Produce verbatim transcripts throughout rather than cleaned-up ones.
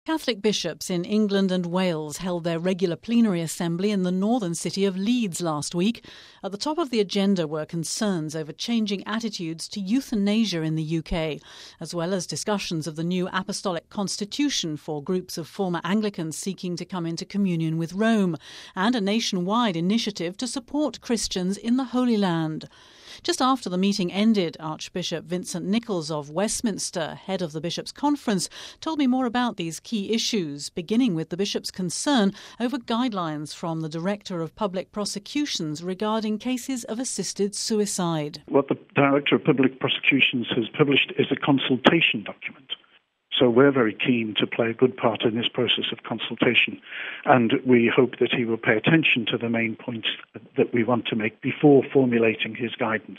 Catholic bishops in England and Wales held their regular plenary assembly in the northern city of Leeds last week. At the top of the agenda were concerns over changing attitudes to euthanasia in the U K, as well as discussions of the new apostolic constitution for groups of former Anglicans seeking to come into communion with Rome, and a nationwide initiative to support Christians in the Holy Land. Just after the meeting ended, Archbishop Vincent Nichols of Westminster, head of the Bishops' Conference, told me more about these key issues, beginning with the bishop's concern over guidelines from the Director of Public Prosecutions regarding cases of assisted suicide. What the Director of Public Prosecutions has published is a consultation document. So we're very keen to play a good part in this process of consultation, and we hope that he will pay attention to the main points that we want to make before formulating his guidance.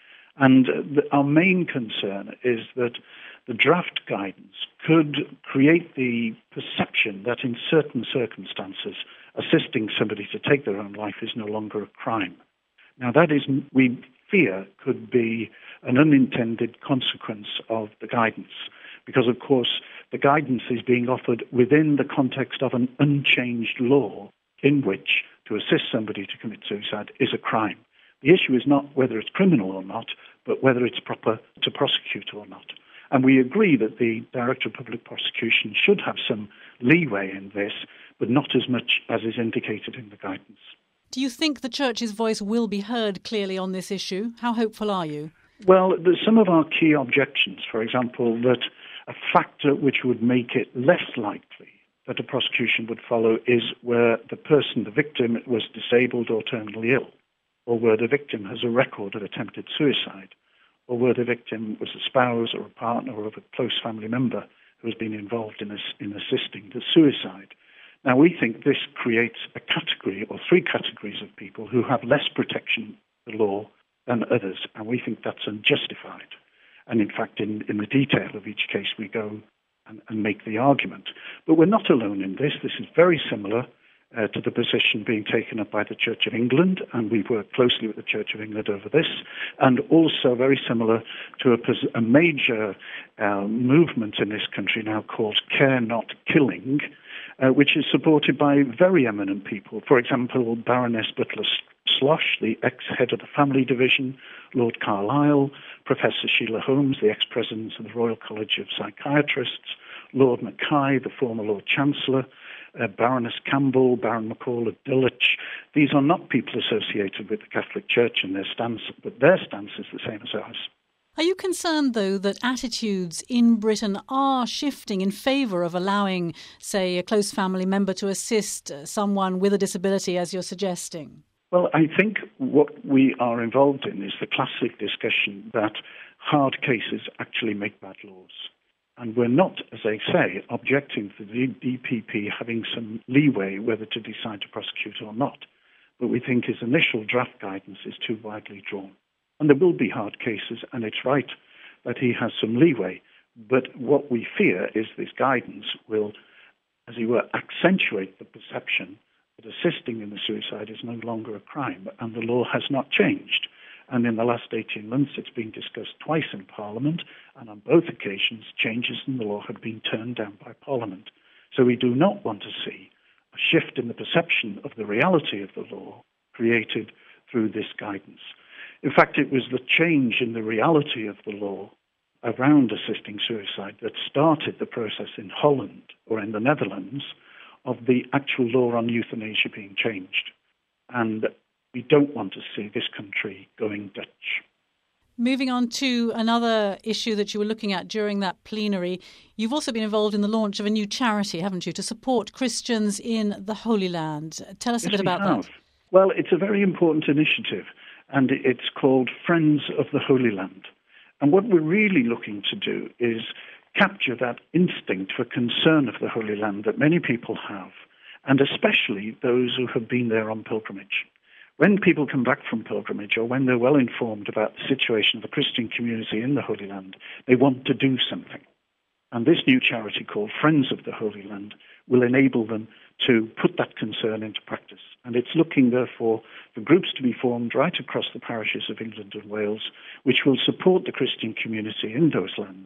And the, our main concern is that the draft guidance could create the perception that in certain circumstances, assisting somebody to take their own life is no longer a crime. Now that is, we fear, could be an unintended consequence of the guidance. Because, of course, the guidance is being offered within the context of an unchanged law in which to assist somebody to commit suicide is a crime. The issue is not whether it's criminal or not, but whether it's proper to prosecute or not. And we agree that the Director of Public Prosecution should have some leeway in this, but not as much as is indicated in the guidance. Do you think the Church's voice will be heard clearly on this issue? How hopeful are you? Well, there's some of our key objections, for example, that a factor which would make it less likely that a prosecution would follow is where the person, the victim, was disabled or terminally ill, or where the victim has a record of attempted suicide, or where the victim was a spouse or a partner or of a close family member who has been involved in, a, in assisting the suicide. Now, we think this creates a category or three categories of people who have less protection of the law than others, and we think that's unjustified. And in fact, in, in the detail of each case, we go and, and make the argument. But we're not alone in this. This is very similar uh, to the position being taken up by the Church of England, and we've worked closely with the Church of England over this, and also very similar to a, a major uh, movement in this country now called Care Not Killing, uh, which is supported by very eminent people. For example, Baroness Butler Slosh, the ex-head of the Family Division, Lord Carlisle, Professor Sheila Holmes, the ex-president of the Royal College of Psychiatrists, Lord Mackay, the former Lord Chancellor, uh, Baroness Campbell, Baron McCall of Dulwich. These are not people associated with the Catholic Church in their stance, but their stance is the same as ours. Are you concerned, though, that attitudes in Britain are shifting in favour of allowing, say, a close family member to assist someone with a disability, as you're suggesting? Well, I think what we are involved in is the classic discussion that hard cases actually make bad laws. And we're not, as I say, objecting to the D P P having some leeway whether to decide to prosecute or not. But we think his initial draft guidance is too widely drawn. And there will be hard cases, and it's right that he has some leeway. But what we fear is this guidance will, as it were, accentuate the perception that assisting in the suicide is no longer a crime, and the law has not changed. And in the last eighteen months, it's been discussed twice in Parliament, and on both occasions, changes in the law have been turned down by Parliament. So we do not want to see a shift in the perception of the reality of the law created through this guidance. In fact, it was the change in the reality of the law around assisting suicide that started the process in Holland or in the Netherlands of the actual law on euthanasia being changed. And we don't want to see this country going Dutch. Moving on to another issue that you were looking at during that plenary, you've also been involved in the launch of a new charity, haven't you, to support Christians in the Holy Land. Tell us yes, a bit about have. that. Well, it's a very important initiative, and it's called Friends of the Holy Land. And what we're really looking to do is capture that instinct for concern of the Holy Land that many people have, and especially those who have been there on pilgrimage. When people come back from pilgrimage, or when they're well informed about the situation of the Christian community in the Holy Land, they want to do something. And this new charity called Friends of the Holy Land will enable them to put that concern into practice. And it's looking, therefore, for groups to be formed right across the parishes of England and Wales, which will support the Christian community in those lands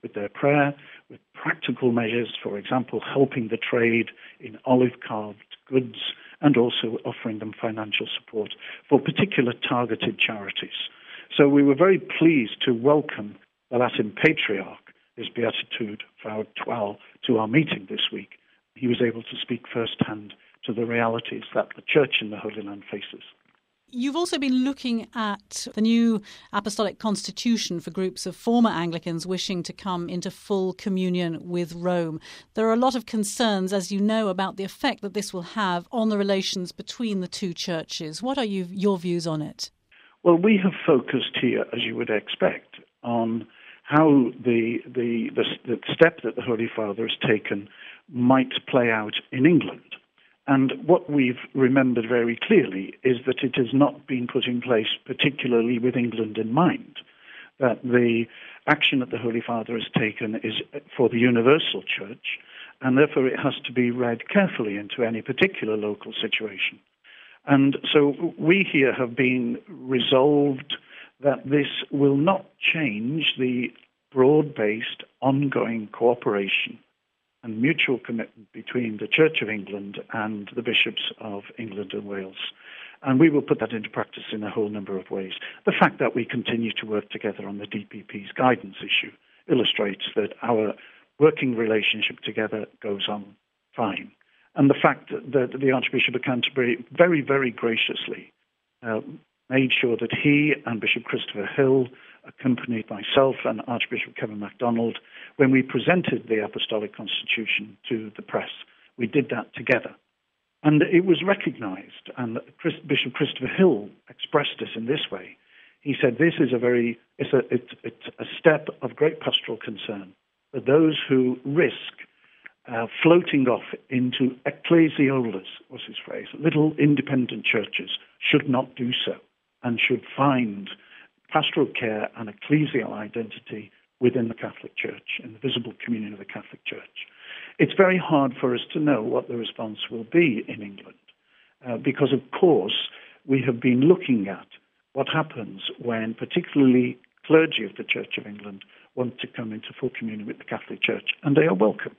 with their prayer, with practical measures, for example, helping the trade in olive-carved goods, and also offering them financial support for particular targeted charities. So we were very pleased to welcome the Latin Patriarch, His Beatitude Frau Twal, to our meeting this week. He was able to speak firsthand to the realities that the Church in the Holy Land faces. You've also been looking at the new apostolic constitution for groups of former Anglicans wishing to come into full communion with Rome. There are a lot of concerns, as you know, about the effect that this will have on the relations between the two churches. What are you, your views on it? Well, we have focused here, as you would expect, on how the, the, the, the step that the Holy Father has taken might play out in England. And what we've remembered very clearly is that it has not been put in place particularly with England in mind, that the action that the Holy Father has taken is for the universal church, and therefore it has to be read carefully into any particular local situation. And so we here have been resolved that this will not change the broad-based, ongoing cooperation and mutual commitment between the Church of England and the bishops of England and Wales. And we will put that into practice in a whole number of ways. The fact that we continue to work together on the D P P's guidance issue illustrates that our working relationship together goes on fine. And the fact that the Archbishop of Canterbury very, very graciously uh, made sure that he and Bishop Christopher Hill, accompanied myself and Archbishop Kevin MacDonald, when we presented the Apostolic Constitution to the press, we did that together. And it was recognized, and Chris, Bishop Christopher Hill expressed this in this way. He said, this is a very, it's a, it's, it's a step of great pastoral concern for those who risk uh, floating off into ecclesiolas, was his phrase, little independent churches should not do so, and should find pastoral care and ecclesial identity within the Catholic Church, in the visible communion of the Catholic Church. It's very hard for us to know what the response will be in England, uh, because, of course, we have been looking at what happens when particularly clergy of the Church of England want to come into full communion with the Catholic Church, and they are welcomed.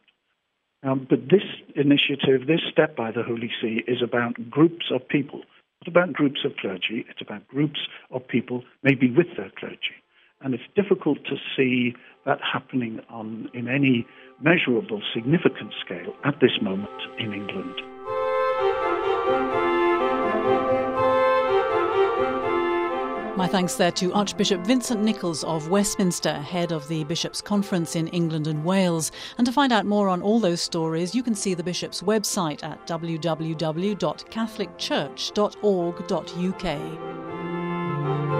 Um, but this initiative, this step by the Holy See, is about groups of people. It's about groups of clergy. It's about groups of people, maybe with their clergy. And it's difficult to see that happening on in any measurable, significant scale at this moment in England. My thanks there to Archbishop Vincent Nichols of Westminster, head of the Bishops' Conference in England and Wales. And to find out more on all those stories, you can see the Bishop's website at w w w dot catholic church dot org dot u k.